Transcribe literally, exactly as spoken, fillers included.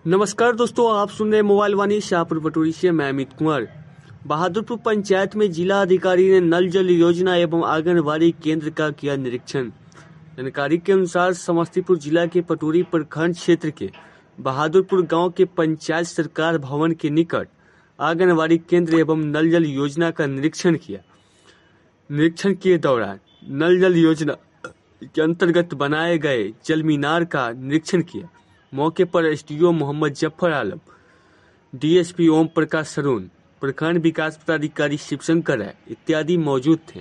नमस्कार दोस्तों, आप सुन रहे मोबाइल वाणी शाहपुर पटोरी से। मैं अमित कुमार। बहादुरपुर पंचायत में जिला अधिकारी ने नल जल योजना एवं आंगनबाड़ी केंद्र का किया निरीक्षण। जानकारी के अनुसार समस्तीपुर जिला के पटोरी प्रखंड क्षेत्र के बहादुरपुर गांव के पंचायत सरकार भवन के निकट आंगनबाड़ी केंद्र एवं नल जल योजना का निरीक्षण किया। निरीक्षण के दौरान नल जल योजना के अंतर्गत बनाए गए जल मीनार का निरीक्षण किया। मौके पर एसडीओ मोहम्मद जफर आलम, डीएसपी ओम प्रकाश सरून, प्रखंड विकास पदाधिकारी शिवशंकर राय इत्यादि मौजूद थे।